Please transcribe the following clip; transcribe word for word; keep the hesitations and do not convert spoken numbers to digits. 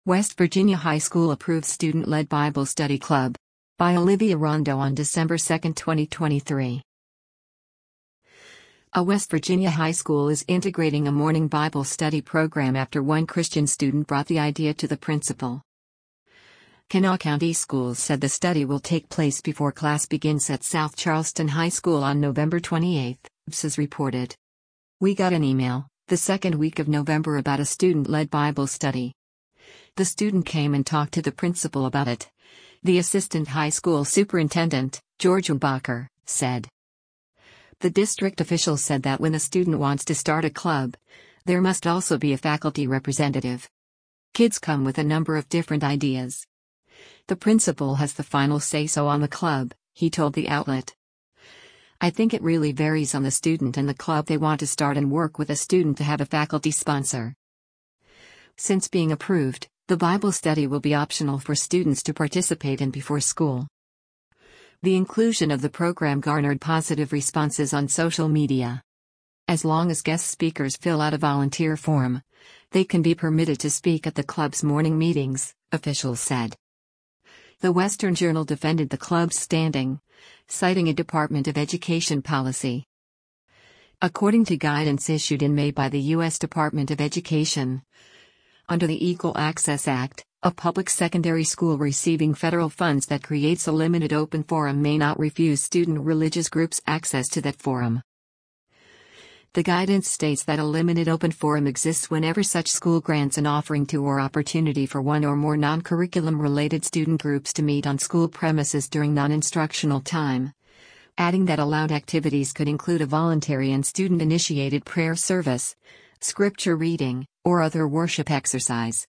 West Virginia High School approves student-led Bible study club. By Olivia Rondo on December second, twenty twenty-three. A West Virginia high school is integrating a morning Bible study program after one Christian student brought the idea to the principal. Kanawha County Schools said the study will take place before class begins at South Charleston High School on November twenty-eighth, B S S reported. "We got an email, the second week of November, about a student-led Bible study. The student came and talked to the principal about it," the assistant high school superintendent, George Bacher, said. The district official said that when a student wants to start a club, there must also be a faculty representative. Kids come with a number of different ideas. The principal has the final say-so on the club, he told the outlet. "I think it really varies on the student and the club they want to start, and work with a student to have a faculty sponsor." Since being approved, the Bible study will be optional for students to participate in before school. The inclusion of the program garnered positive responses on social media. As long as guest speakers fill out a volunteer form, they can be permitted to speak at the club's morning meetings, officials said. The Western Journal defended the club's standing, citing a Department of Education policy. According to guidance issued in May by the U S Department of Education, under the Equal Access Act, a public secondary school receiving federal funds that creates a limited open forum may not refuse student religious groups access to that forum. The guidance states that a limited open forum exists whenever such school grants an offering to or opportunity for one or more non-curriculum related student groups to meet on school premises during non-instructional time, adding that allowed activities could include a voluntary and student-initiated prayer service, scripture reading, or other worship exercise.